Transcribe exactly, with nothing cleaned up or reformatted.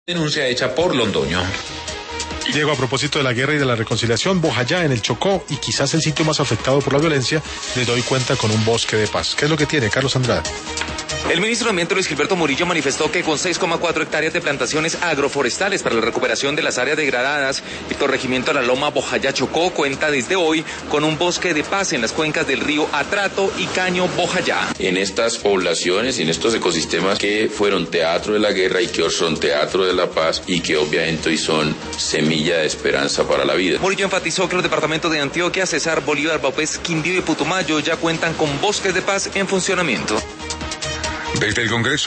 Denuncia hecha por Londoño. Diego, a propósito de la guerra y de la reconciliación, Bojayá, en el Chocó, y quizás el sitio más afectado por la violencia, les doy cuenta con un bosque de paz. ¿Qué es lo que tiene, Carlos Andrade? El ministro de Ambiente, Luis Gilberto Murillo, manifestó que con seis coma cuatro hectáreas de plantaciones agroforestales para la recuperación de las áreas degradadas, el corregimiento de la Loma Bojayá Chocó cuenta desde hoy con un bosque de paz en las cuencas del río Atrato y Caño Bojayá. En estas poblaciones y en estos ecosistemas que fueron teatro de la guerra y que hoy son teatro de la paz y que obviamente hoy son semilla de esperanza para la vida. Murillo enfatizó que los departamentos de Antioquia, Cesar, Bolívar, Vaupés, Quindío y Putumayo ya cuentan con bosques de paz en funcionamiento. Desde el Congreso